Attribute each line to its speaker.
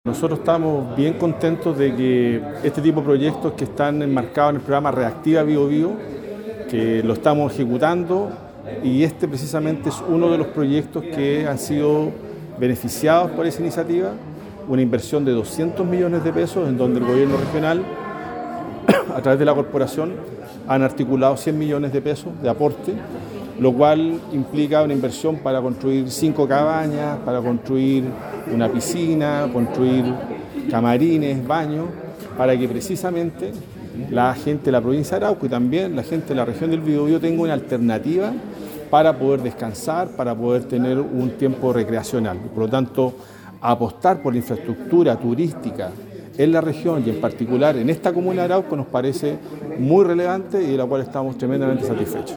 Speaker 1: Nosotros estamos bien contentos de que este tipo de proyectos que están enmarcados en el programa Reactiva Biobío, que lo estamos ejecutando, y este precisamente es uno de los proyectos que han sido beneficiados por esa iniciativa, una inversión de 200 millones de pesos en donde el gobierno regional, a través de la corporación, han articulado 100 millones de pesos de aporte, lo cual implica una inversión para construir 5 cabañas, para construir una piscina, construir camarines, baños, para que precisamente la gente de la provincia de Arauco y también la gente de la región del Biobío tenga una alternativa para poder descansar, para poder tener un tiempo recreacional. Por lo tanto, apostar por la infraestructura turística en la región y en particular en esta comuna de Arauco nos parece muy relevante y de la cual estamos tremendamente satisfechos.